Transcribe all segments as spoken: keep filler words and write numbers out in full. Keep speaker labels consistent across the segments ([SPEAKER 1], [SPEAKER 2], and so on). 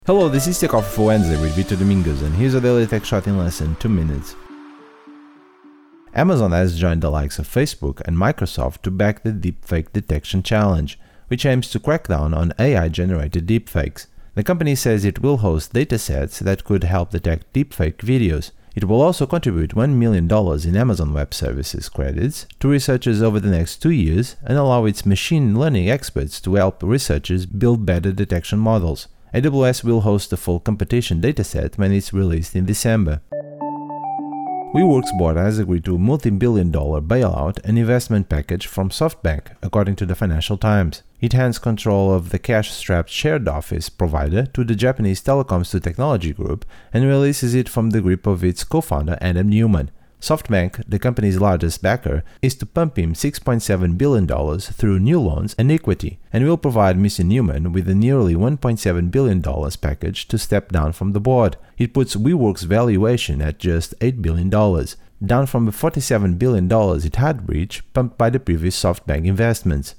[SPEAKER 1] Hello, this is Tech Coffee for Wednesday with Vitor Domingos, and here's a daily tech shot in less than two minutes. Amazon has joined the likes of Facebook and Microsoft to back the Deepfake Detection Challenge, which aims to crack down on A I-generated deepfakes. The company says it will host datasets that could help detect deepfake videos. It will also contribute one million dollars in Amazon Web Services credits to researchers over the next two years and allow its machine learning experts to help researchers build better detection models. A W S will host the full competition dataset when it's released in December. WeWork's board has agreed to a multi-billion dollar bailout and investment package from SoftBank, according to the Financial Times. It hands control of the cash-strapped shared office provider to the Japanese Telecoms to Technology Group and releases it from the grip of its co-founder Adam Neumann. SoftBank, the company's largest backer, is to pump in six point seven billion dollars through new loans and equity, and will provide Mister Neumann with a nearly one point seven billion dollars package to step down from the board. It puts WeWork's valuation at just eight billion dollars, down from the forty-seven billion dollars it had reached, pumped by the previous SoftBank investments.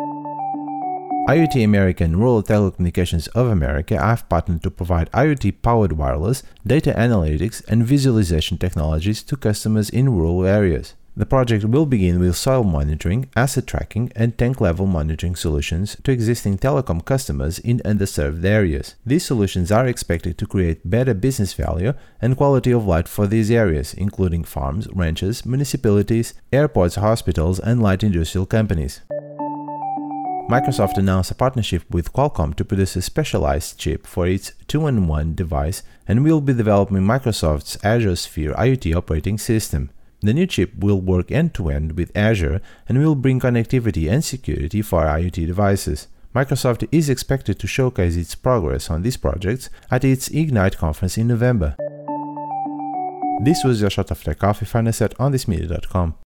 [SPEAKER 1] IoT America and Rural Telecommunications of America have partnered to provide IoT-powered wireless, data analytics, and visualization technologies to customers in rural areas. The project will begin with soil monitoring, asset tracking, and tank-level monitoring solutions to existing telecom customers in underserved areas. These solutions are expected to create better business value and quality of life for these areas, including farms, ranches, municipalities, airports, hospitals, and light industrial companies. Microsoft announced a partnership with Qualcomm to produce a specialized chip for its two in one device and will be developing Microsoft's Azure Sphere IoT operating system. The new chip will work end-to-end with Azure and will bring connectivity and security for IoT devices. Microsoft is expected to showcase its progress on these projects at its Ignite conference in November. This was your shot of Tech Coffee. Find us at on this media dot com.